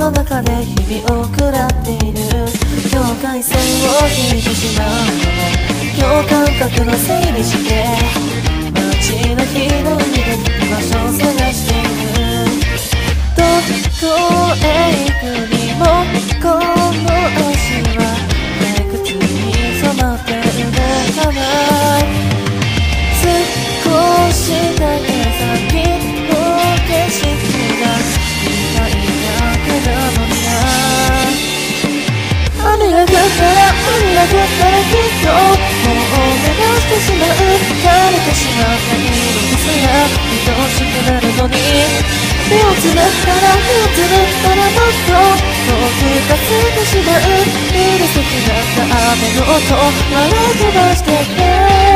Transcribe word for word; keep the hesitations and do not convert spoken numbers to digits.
の中で日々を食らっている。境界線を引いてしまうのも共感覚の整理して街の日の海で居場所を探している。どこへ行くにもこの足は退屈に染まってるのかな。少しだけ先の景色が見たいだけなのにな。雨が降ったら雨が降ったらきっともう目指してしまう。枯れてしまった色ですら愛しくなるのに。目をつぶったら目をつぶったらもっと遠くかせてしまう。うるさくなった雨の音笑い飛ばしてくれ。